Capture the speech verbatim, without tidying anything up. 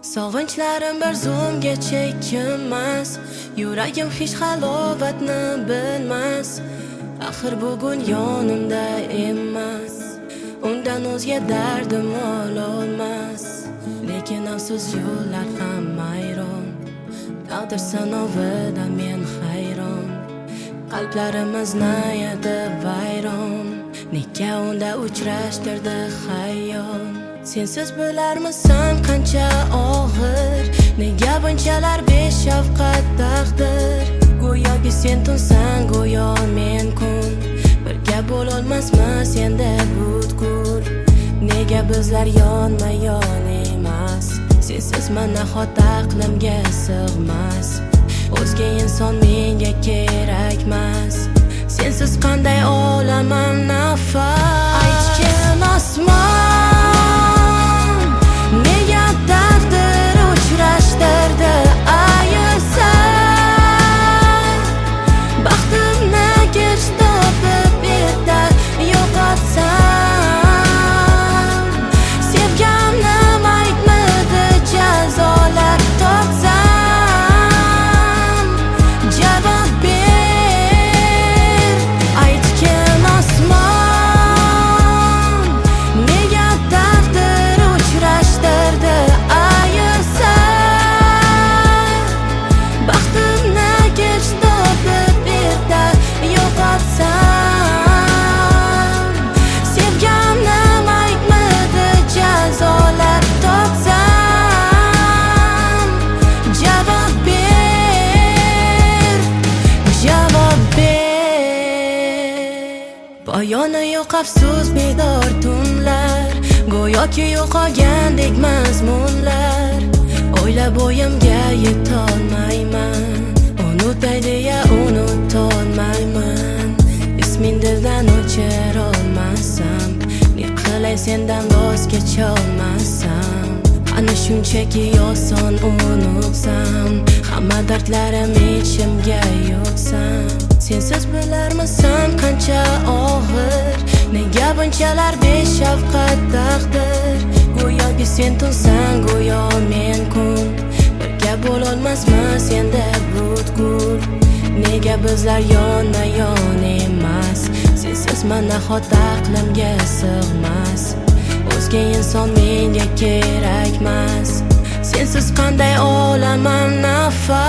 Sog'inchlarim bir zumga chekkinmas, yuragim hech halovatni bilmas. Axir bugun yonimda emas, undan o'zga dardim ololmas. Lekin afsus yo'llar ham mayron, taqdir sanovidan men hayron. Qalblarimizni edi vayron, nega unda uchrashtirdi xayol. Sensiz bilarmisan qancha og'ir, nega bunchalar beshafqat taqdir. Go'yoki sen tunsan, go'yo men kun, birga bo'lolmasmiz endi butkul. Nega bizlar yonma-yon emas, sensiz mana xot aqlimga sig'mas. O'zga inson menga kerakmas, sensiz qanday olaman nafas. Aytgin osmon, nega taqdir uchrashtirdi ayirsan. Baxtimni kech topib yerda yo'qotsam, sevgamni aytmadi jazolab totsam. Javob ber, aytgin osmon, nega taqdir uchrashtirdi ayirsan. Baxtimni kech topib yerda yo'qotsam, sevgamni aytmadi jazolab totsam. Javob ber, javob ber. Poyoni yo'q afsus bedor tunlar, go'yoki yo'qolgandek mazmunlar. O'ylab o'yimga yetolmayman, unutay deya unutolmayman. Isming dildan o'chirolmasam, ne qilay sendan voz kecholmasam. Ana shunchaki oson unutsam, hamma dardlarim ichimga yutsam. Sensiz bilarmisan qancha og'ir, nega bunchalar beshafqat taqdir. Go'yoki sen tunsan, go'yo men kun, birga bo'lolmasmiz endi butkul. Nega bizlar yonma-yon emas, sensiz mana xot aqlimga sig'mas. O'zga inson menga kerakmas, sensiz qanday olaman nafas.